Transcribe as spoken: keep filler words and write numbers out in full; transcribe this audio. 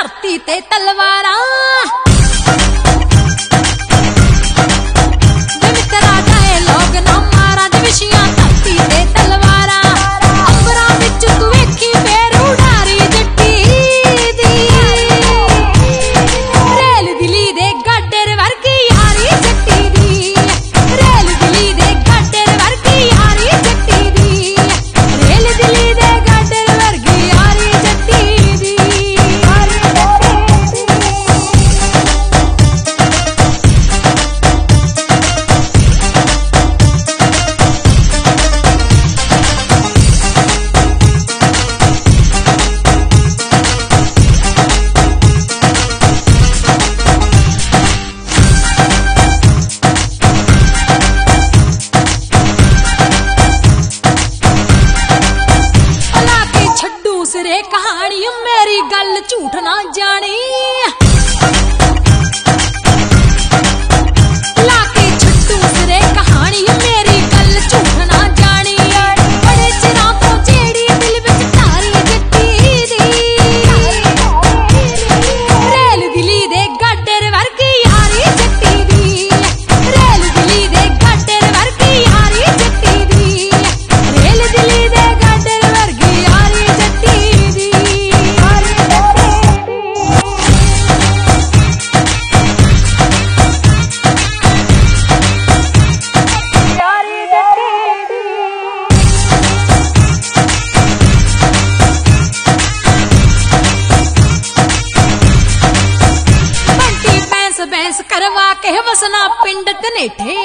धरती ते तलवारां मित्रा जाए लोग ना मारा दिविशियां धरती ते तलवारां अंबरां विच तू वेखी फेर उडारी जट्टी दी रेल दिली दे गाडर वर्गी यारी जट्टी दी रेल दिली दे गाडर वर्गी यारी जट्टी दी रेल दिली दे गाडर वर्गी यारी जट्टी दी सिरे कहानी मेरी गल झूठ ना जानी लाके छट्टू सिरे कहानी मेरी गल झूठ ना जानी बड़े चिरां तो जेड़ी दिल विच तारी जट्टी दी रेल दिली दे गाडर वर्गी यारी जट्टी दी रेल दिली दे गाडर वर्गी यारी जट्टी दी रेल दिली दे गाडर वर्गी यारी जट्टी बैंस करवा के वसना पिंड धनेठे